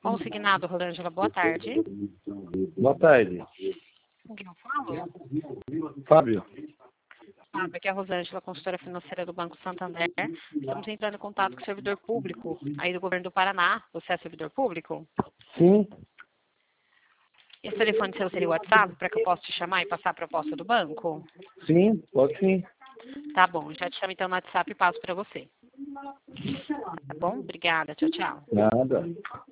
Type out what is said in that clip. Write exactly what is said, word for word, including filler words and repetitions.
Consignado, Rosângela, boa tarde. Boa tarde. Com quem eu falo? Fábio. Fábio, aqui é a Rosângela, consultora financeira do Banco Santander. Estamos entrando em contato com o servidor público aí do governo do Paraná. Você é servidor público? Sim. Esse telefone seu seria o WhatsApp para que eu possa te chamar e passar a proposta do banco? Sim, pode sim. Tá bom, já te chamo então no WhatsApp e passo para você. Tá bom? Obrigada, tchau, tchau. Nada.